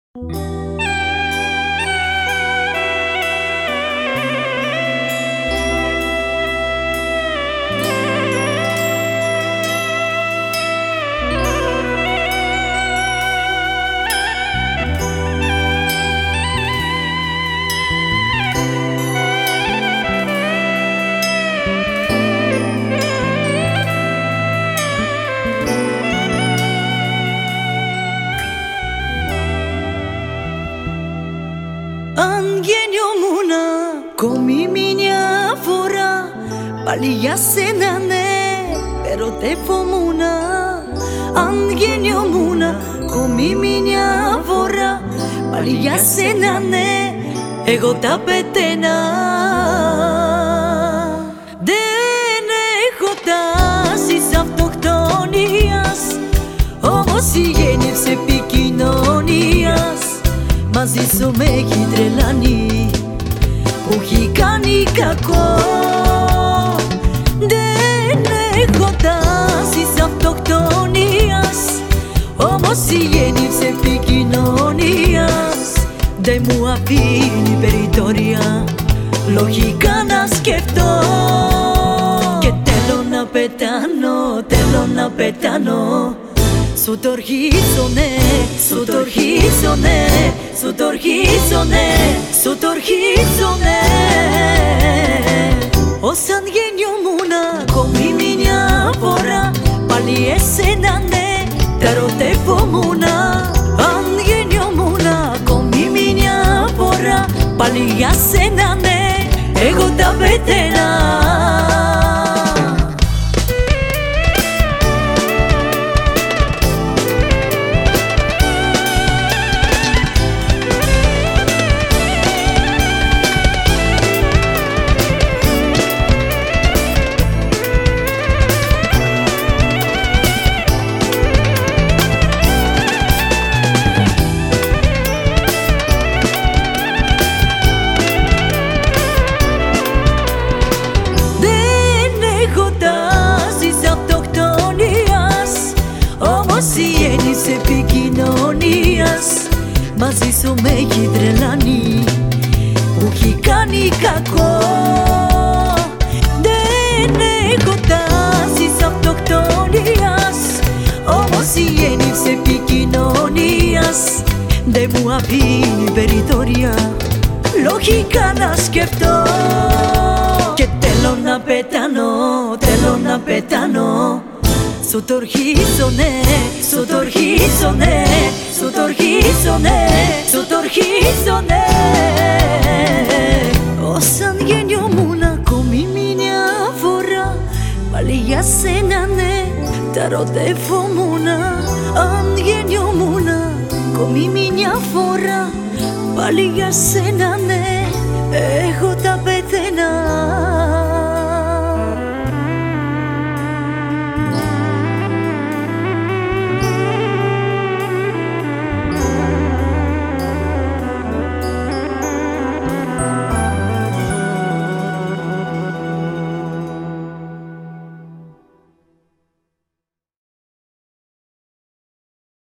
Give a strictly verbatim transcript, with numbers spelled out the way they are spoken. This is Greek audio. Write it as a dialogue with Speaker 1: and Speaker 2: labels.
Speaker 1: Anghenio Muna, come minha fora, palia senane, pero te fomuna. Anghenio Muna, come minha fora, palia senane, ego tapetena. Dene jotas αυτοκτονίας, όμως η γέννηση επικοινωνίας μαζί σου με έχει τρελάνει, που έχει κάνει κακό. Δεν έχω τάσεις αυτοκτονίας, όμως η γέννηση επικοινωνίας δεν μου αφήνει περιθώρια λογικά να σκεφτώ. Και θέλω να πετάνω, θέλω να πετάνω. Σου το αρχίζουνε, σου το αρχίζουνε, σου το αρχίζουνε, σου το αρχίζουνε. Ως Anghenio Muna, ακόμη μια φορά, πάλι εσένα ναι, τα ερωτεύομουνα. Anghenio Muna, ακόμη μια φορά, πάλι για σένα ναι, εγώ τα πετένα. Η γέννηση επικοινωνίας μαζί σου με έχει τρελάνει, που έχει κάνει κακό. Δεν έχω τάσεις αυτοκτονίας, όμως η γέννηση επικοινωνίας δεν μου αφήνει περιθώρια λογικά να σκεφτώ. Και θέλω να πετάνω, θέλω να πετάνω. Σου το αρχίζουνε, σου το αρχίζουνε, σου το αρχίζουνε, σου το αρχίζουνε. Ως Anghenio Muna, ακόμη μια φορά, πάλι για σένα ναι, τα ερωτεύομουνα. Anghenio Muna, ακόμη μια φορά, πάλι για σένα ναι, έχω τα